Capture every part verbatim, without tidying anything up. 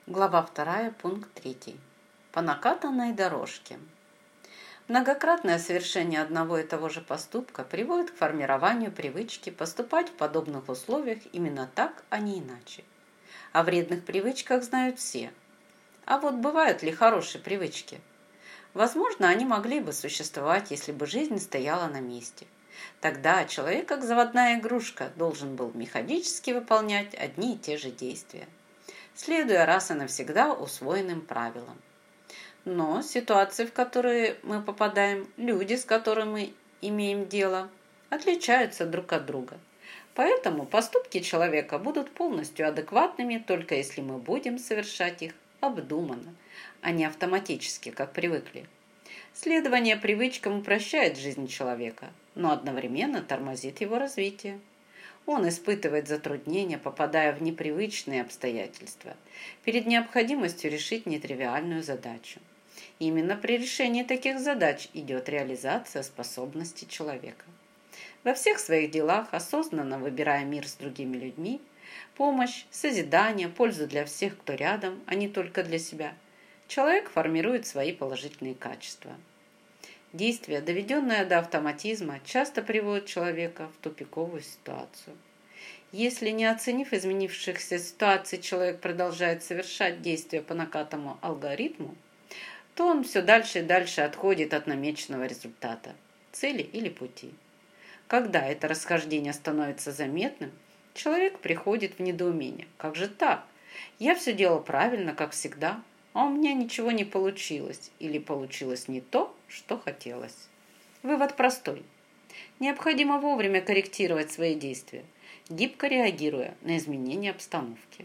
Глава вторая, пункт третий. По накатанной дорожке. Многократное совершение одного и того же поступка приводит к формированию привычки поступать в подобных условиях именно так, а не иначе. О вредных привычках знают все. А вот бывают ли хорошие привычки? Возможно, они могли бы существовать, если бы жизнь стояла на месте. Тогда человек, как заводная игрушка, должен был механически выполнять одни и те же действия, следуя раз и навсегда усвоенным правилам. Но ситуации, в которые мы попадаем, люди, с которыми мы имеем дело, отличаются друг от друга. Поэтому поступки человека будут полностью адекватными, только если мы будем совершать их обдуманно, а не автоматически, как привыкли. Следование привычкам упрощает жизнь человека, но одновременно тормозит его развитие. Он испытывает затруднения, попадая в непривычные обстоятельства, перед необходимостью решить нетривиальную задачу. Именно при решении таких задач идет реализация способностей человека. Во всех своих делах, осознанно выбирая мир с другими людьми, помощь, созидание, пользу для всех, кто рядом, а не только для себя, человек формирует свои положительные качества. Действия, доведенные до автоматизма, часто приводят человека в тупиковую ситуацию. Если, не оценив изменившихся ситуаций, человек продолжает совершать действия по накатанному алгоритму, то он все дальше и дальше отходит от намеченного результата, цели или пути. Когда это расхождение становится заметным, человек приходит в недоумение. Как же так? Я все делал правильно, как всегда, а у меня ничего не получилось или получилось не то, что хотелось. Вывод простой. Необходимо вовремя корректировать свои действия, гибко реагируя на изменения обстановки.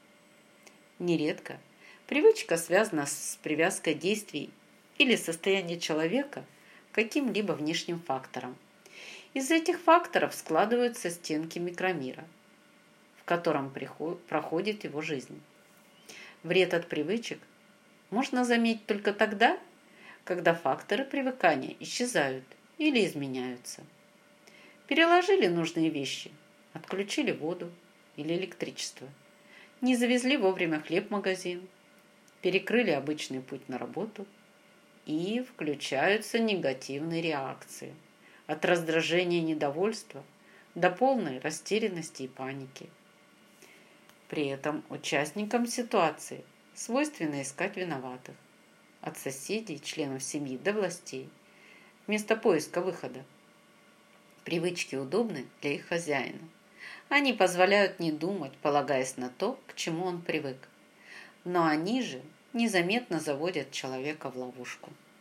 Нередко привычка связана с привязкой действий или состояния человека к каким-либо внешним факторам. Из этих факторов складываются стенки микромира, в котором проходит его жизнь. Вред от привычек можно заметить только тогда, когда факторы привыкания исчезают или изменяются. Переложили нужные вещи, отключили воду или электричество, не завезли вовремя хлеб в магазин, перекрыли обычный путь на работу, и включаются негативные реакции от раздражения и недовольства до полной растерянности и паники. При этом участникам ситуации свойственно искать виноватых от соседей, членов семьи до властей, вместо поиска выхода. Привычки удобны для их хозяина. Они позволяют не думать, полагаясь на то, к чему он привык. Но они же незаметно заводят человека в ловушку.